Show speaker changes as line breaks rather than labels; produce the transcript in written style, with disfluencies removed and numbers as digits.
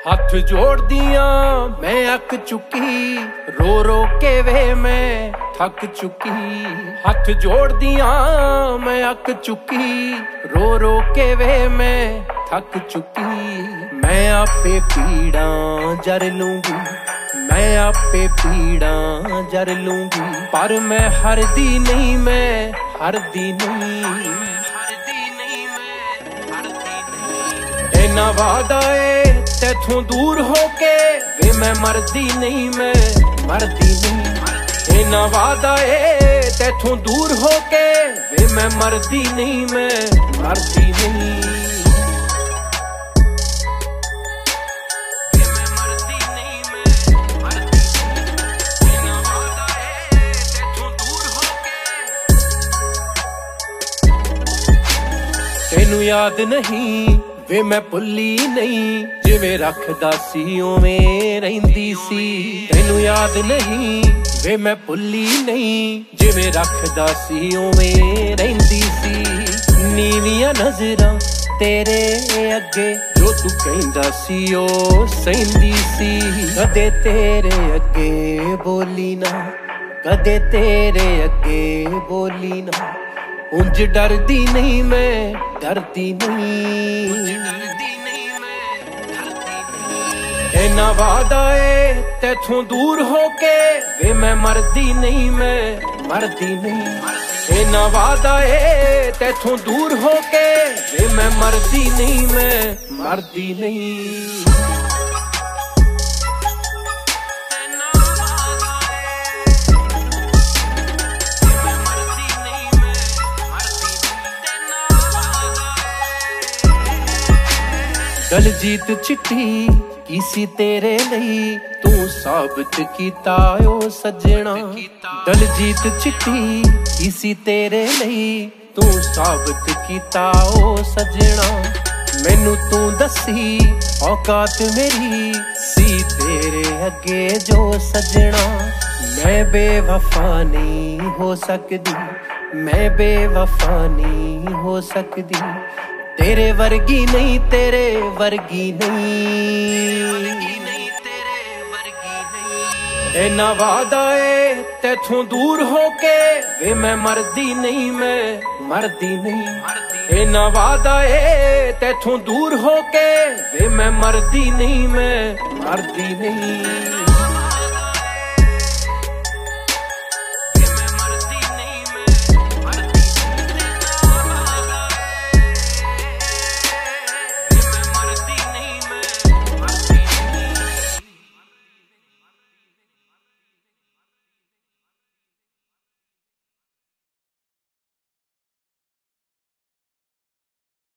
हथ जोड़ दिया मैं अक चुकी, रो रो के वे मैं थक चुकी। हथ जोड़ दिया मैं अक चुकी, रो रो के वे मैं थक चुकी। मैं आपे पीड़ा जर लूंगी, मैं आपे पीड़ा जर लूंगी, पर मैं हरदी नहीं, मैं हरदी नहीं। इना वादा है तैथों दूर होके वे मैं मरदी नहीं, मैं मरदी नहीं। इना वादा है तैथों दूर होके वे मैं मरदी नहीं, मैं मरदी नहीं। तेनू याद नहीं वे मैं भुल्ली नहीं, जिवें रखदा सी उवें रहिंदी सी। तेनू याद नहीं वे मैं भुल्ली नहीं, जिवें रखदा सी उवें रहिंदी सी। नीवियां नजरां तेरे अगे जो तू कहंदा सी ओ सहिंदी सी। कदे तेरे अगे बोली ना, कदे तेरे अगे बोली ना। उंज डरदी नहीं मैं डरदी नहीं। इना वादा है तैथों दूर होके वे मैं मरदी नहीं, मैं मरदी नहीं। इना वादा है तैथों दूर होके वे मैं मरदी नहीं, मैं मरदी नहीं। दलजीत चिट्ठी किसी तेरे लई तू साबित कीता ओ सजना। दलजीत चिट्ठी किसी तेरे लई तू साबित कीता ओ सजना। मैनू तू दसी औकात मेरी सी तेरे अगे जो सजना। मैं बेवफा नहीं हो सकदी, मैं बेवफा नहीं हो सकदी। तेरे वर्गी नहीं, तेरे वर्गी नहीं। इना वादा है तैथों दूर होके वे मैं मरदी नहीं, मैं मरदी नहीं। इना वादा है तैथों दूर होके वे मैं मरदी नहीं, मैं मरदी नहीं।